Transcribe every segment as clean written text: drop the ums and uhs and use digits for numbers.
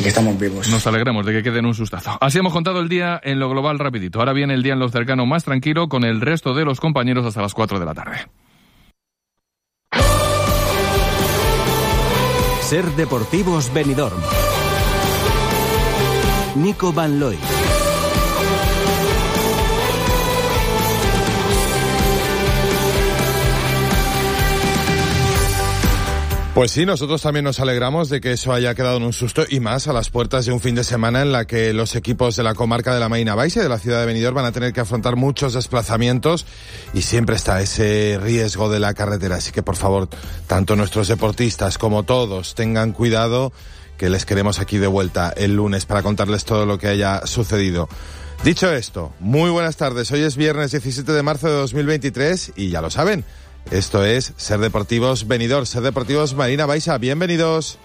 que estamos vivos. Nos alegramos de que quede en un sustazo. Así hemos contado el día en lo global rapidito. Ahora viene el día en lo cercano más tranquilo con el resto de los compañeros hasta las 4 de la tarde. Ser Deportivos Benidorm. Nico Van Looy. Pues sí, nosotros también nos alegramos de que eso haya quedado en un susto y más a las puertas de un fin de semana en la que los equipos de la comarca de la Marina Baixa y de la ciudad de Benidorm van a tener que afrontar muchos desplazamientos y siempre está ese riesgo de la carretera. Así que, por favor, tanto nuestros deportistas como todos tengan cuidado, que les queremos aquí de vuelta el lunes para contarles todo lo que haya sucedido. Dicho esto, muy buenas tardes. Hoy es viernes 17 de marzo de 2023 y ya lo saben, esto es Ser Deportivos Benidorm, Ser Deportivos Marina Baixa. Bienvenidos.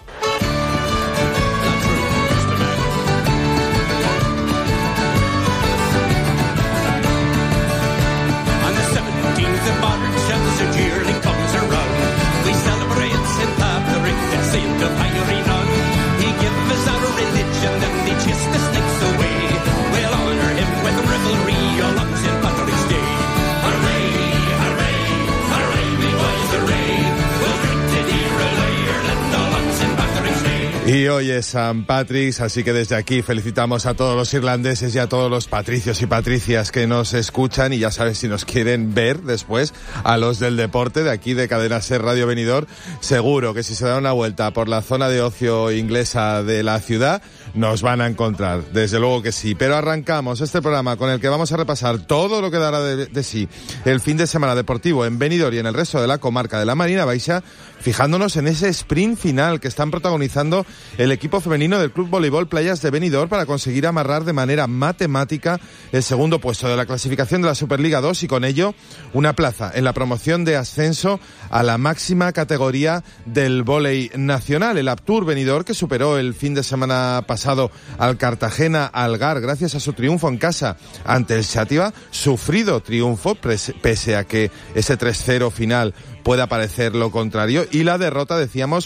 Y hoy es St. Patrick's, así que desde aquí felicitamos a todos los irlandeses y a todos los patricios y patricias que nos escuchan, y ya sabes, si nos quieren ver después, a los del deporte de aquí de Cadena Ser Radio Benidorm, seguro que si se dan una vuelta por la zona de ocio inglesa de la ciudad, nos van a encontrar, desde luego que sí. Pero arrancamos este programa con el que vamos a repasar todo lo que dará de sí el fin de semana deportivo en Benidorm y en el resto de la comarca de la Marina Baixa, fijándonos en ese sprint final que están protagonizando el equipo femenino del Club Voleibol Playas de Benidorm para conseguir amarrar de manera matemática el segundo puesto de la clasificación de la Superliga 2 y con ello una plaza en la promoción de ascenso a la máxima categoría del vóley nacional. El Aptur Benidorm, que superó el fin de semana pasado al Cartagena Algar gracias a su triunfo en casa ante el Xàtiva, sufrido triunfo pese a que ese 3-0 final pueda parecer lo contrario, y la derrota, decíamos,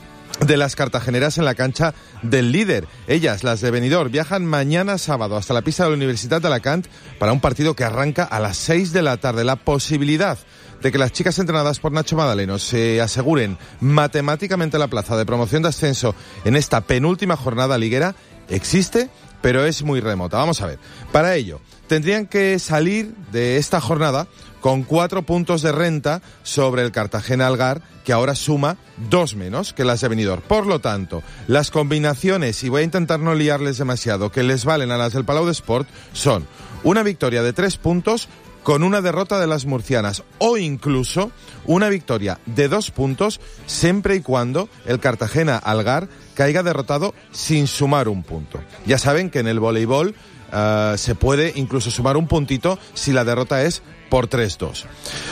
de las cartageneras en la cancha del líder. Ellas, las de Benidorm, viajan mañana sábado hasta la pista de la Universitat d'Alacant para un partido que arranca a las 6 de la tarde. La posibilidad de que las chicas entrenadas por Nacho Madaleno se aseguren matemáticamente la plaza de promoción de ascenso en esta penúltima jornada liguera existe, pero es muy remota. Vamos a ver. Para ello, tendrían que salir de esta jornada con 4 puntos de renta sobre el Cartagena Algar, que ahora suma 2 menos que las de Benidorm. Por lo tanto, las combinaciones, y voy a intentar no liarles demasiado, que les valen a las del Palau de Sport, son una victoria de 3 puntos con una derrota de las murcianas, o incluso una victoria de 2 puntos siempre y cuando el Cartagena Algar caiga derrotado sin sumar un punto. Ya saben que en el voleibol se puede incluso sumar un puntito si la derrota es por 3-2.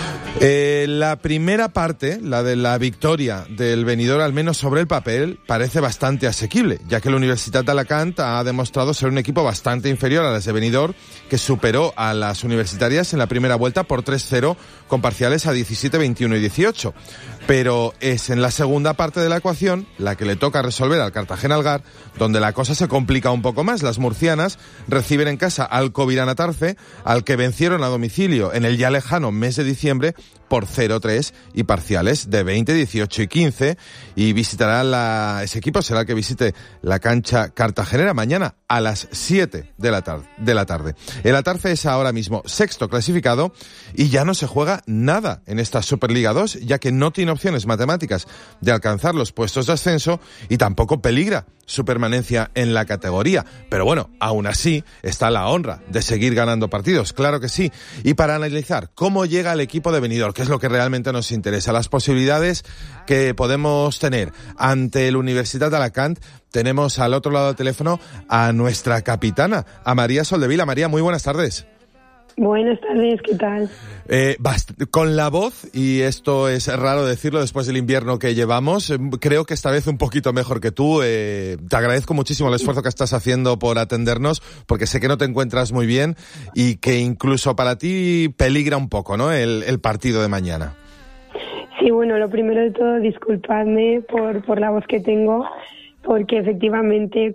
La primera parte, la de la victoria del Benidorm, al menos sobre el papel, parece bastante asequible, ya que la Universitat d'Alacant ha demostrado ser un equipo bastante inferior a las de Benidorm, que superó a las universitarias en la primera vuelta por 3-0 con parciales a 17, 21 y 18. Pero es en la segunda parte de la ecuación, la que le toca resolver al Cartagena Algar, donde la cosa se complica un poco más. Las murcianas reciben en casa al Covirán Tarfe, al que vencieron a domicilio en el ya lejano mes de diciembre por 0-3 y parciales de 20, 18 y 15, y visitará ese equipo será el que visite la cancha cartagenera mañana a las 7 de la tarde. El Atarfe es ahora mismo sexto clasificado y ya no se juega nada en esta Superliga 2, ya que no tiene opciones matemáticas de alcanzar los puestos de ascenso y tampoco peligra su permanencia en la categoría. Pero bueno, aún así está la honra de seguir ganando partidos, claro que sí. Y para analizar cómo llega el equipo de Benidorm, que es lo que realmente nos interesa, las posibilidades que podemos tener ante el Universitat d'Alacant, tenemos al otro lado del teléfono a nuestra capitana, a María Soldevila. María, muy buenas tardes. Buenas tardes, ¿qué tal? Con la voz, y esto es raro decirlo después del invierno que llevamos, creo que esta vez un poquito mejor que tú. Te agradezco muchísimo el esfuerzo que estás haciendo por atendernos, porque sé que no te encuentras muy bien y que incluso para ti peligra un poco, ¿no?, el partido de mañana. Sí, bueno, lo primero de todo, disculpadme por la voz que tengo, porque efectivamente